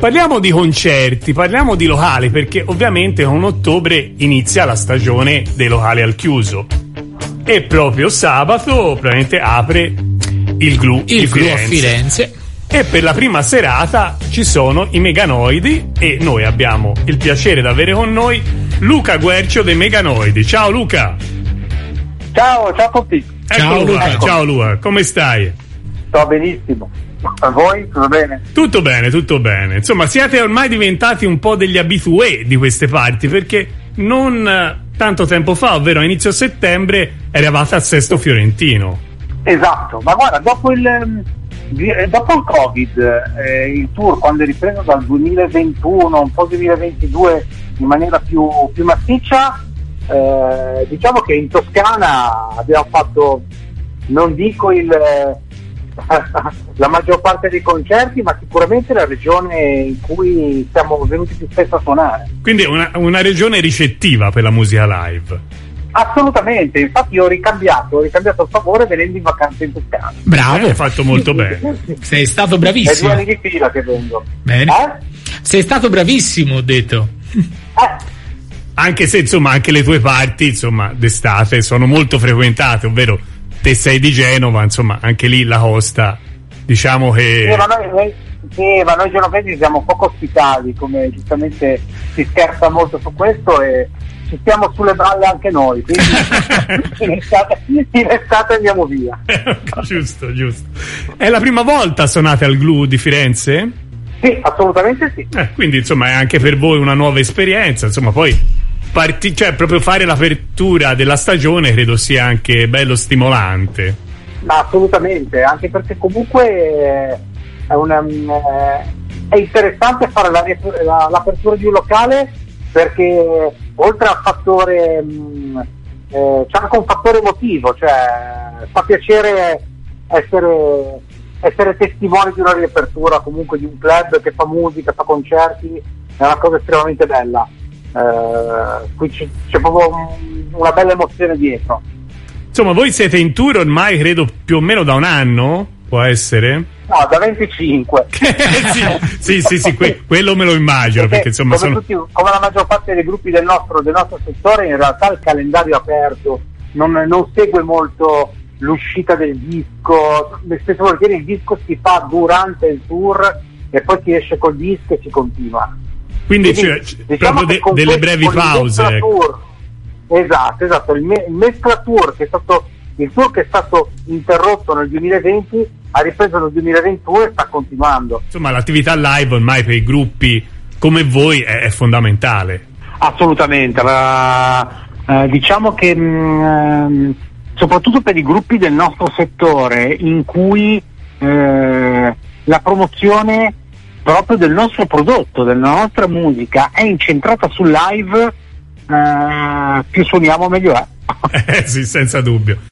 Parliamo di concerti, parliamo di locali, perché ovviamente con ottobre inizia la stagione dei locali al chiuso e proprio sabato probabilmente apre il Glu di a Firenze. E per la prima serata ci sono i Meganoidi e noi abbiamo il piacere di avere con noi Luca Guercio dei Meganoidi. Ciao Luca. Ciao a tutti. Ciao Luca. Ciao Luca, come stai? Sto benissimo. A voi? Tutto bene? Tutto bene, tutto bene. Insomma, siete ormai diventati un po' degli abitué di queste parti, perché non tanto tempo fa, ovvero a inizio settembre, eravate al Sesto Fiorentino. Esatto, ma guarda, dopo il Covid, il tour quando è ripreso dal 2021, un po' 2022 in maniera più massiccia, diciamo che in Toscana abbiamo fatto, non dico la maggior parte dei concerti, ma sicuramente la regione in cui siamo venuti più spesso a suonare. Quindi una regione ricettiva per la musica live. Assolutamente, infatti ho ricambiato il favore venendo in vacanza in Toscana. Bravo, hai fatto molto bene. Sei stato bravissimo. È 2 anni di fila che vengo. Bene. Sei stato bravissimo, ho detto. Anche se insomma anche le tue parti insomma d'estate sono molto frequentate, ovvero te sei di Genova, insomma anche lì la costa, diciamo che ma noi genovesi siamo poco ospitali, come giustamente si scherza molto su questo, e ci stiamo sulle balle anche noi, quindi in estate andiamo via. Giusto. È la prima volta suonate al Glu di Firenze? Sì, assolutamente sì. Quindi insomma è anche per voi una nuova esperienza, insomma poi cioè proprio fare l'apertura della stagione credo sia anche bello stimolante. Ma assolutamente, anche perché comunque è interessante fare l'apertura di un locale, perché oltre al fattore c'è anche un fattore emotivo, cioè fa piacere essere testimoni di una riapertura comunque di un club che fa musica, fa concerti, è una cosa estremamente bella. Qui c'è proprio una bella emozione dietro. Insomma, voi siete in tour ormai credo più o meno da un anno, può essere? No, da 25. sì, quello me lo immagino, perché insomma come la maggior parte dei gruppi del nostro settore, in realtà il calendario è aperto, non segue molto l'uscita del disco, spesso volentieri il disco si fa durante il tour e poi si esce col disco e si continua. Quindi diciamo proprio delle brevi pause. Esatto, il Mescla Tour, che è stato il tour che è stato interrotto nel 2020, ha ripreso nel 2021 e sta continuando. Insomma, l'attività live ormai per i gruppi come voi è fondamentale. Assolutamente, diciamo che soprattutto per i gruppi del nostro settore, in cui la promozione proprio del nostro prodotto, della nostra musica è incentrata sul live, più suoniamo meglio è. Sì, senza dubbio.